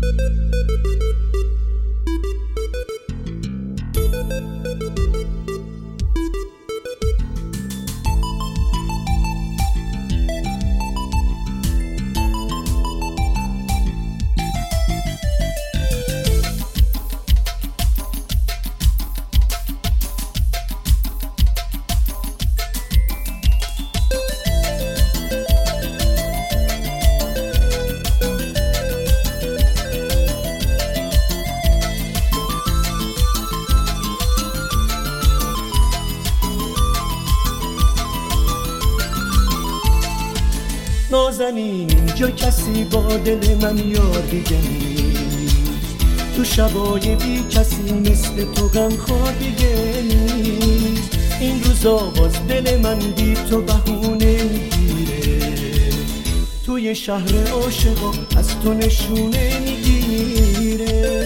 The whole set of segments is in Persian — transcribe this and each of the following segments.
نازنین اینجا کسی با دل من یار دیگه نیست، تو شبای بی کسی مثل تو غمخوار دیگه نیست. این روزا باز دل من بی تو بهونه میگیره، توی شهر عاشقا از تو نشونه میگیره.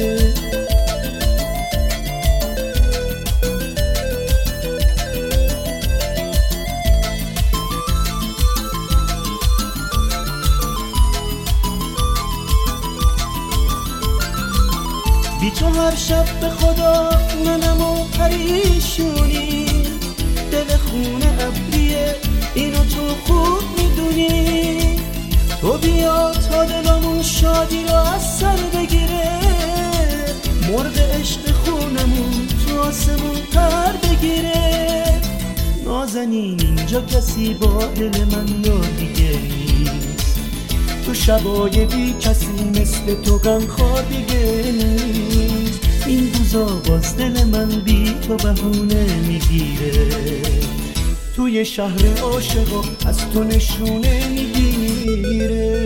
بی تو هر شب به خدا منم و پریشونی، دل خونه ابریه اینو تو خوب میدونی. تو بیا تا دلمون شادی رو از سر بگیره، مرغ عشق خونمون تو آسمون پر بگیره. نازنین اینجا کسی با دل من یار دیگه نیست، تو شبای بی کسی مثل تو غمخوار دیگه نیست. این روزا باز دل من بی تو بهونه میگیره، توی شهر عاشقا از تو نشونه میگیره.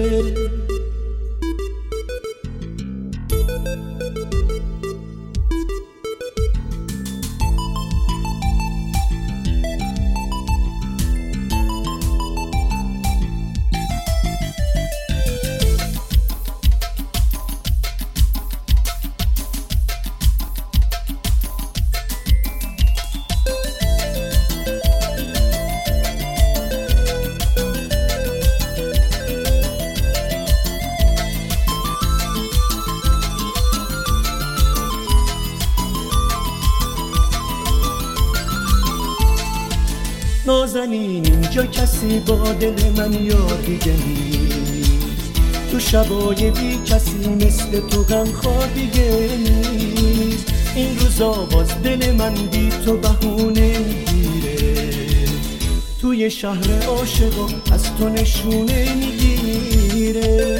نازنین اینجا کسی با دل من یار دیگه نیست، تو شبای بی کسی مثل تو غمخوار دیگه نیست. این روزا باز دل من بی تو بهونه میگیره، توی شهر عاشقا از تو نشونه میگیره.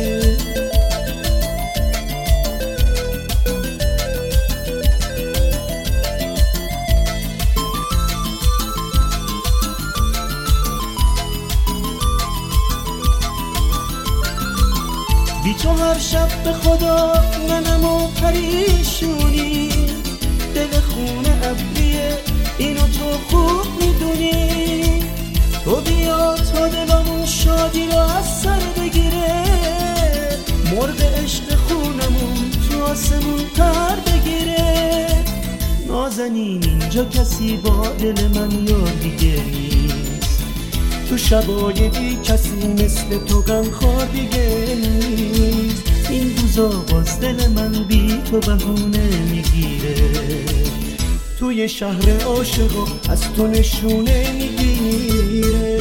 بی تو هر شب به خدا منم و پریشونی، دل خونه ابریه اینو تو خوب میدونی. تو بیا تا دلمون شادی رو از سر بگیره، مرغ عشق خونمون تو آسمون پر بگیره. نازنین اینجا کسی با دل من یار دیگه نیست، تو شبای بی کسی مثل تو غمخوار دیگه نیست. این روزا باز دل من بی تو بهونه میگیره، توی شهر عاشقا از تو نشونه میگیره.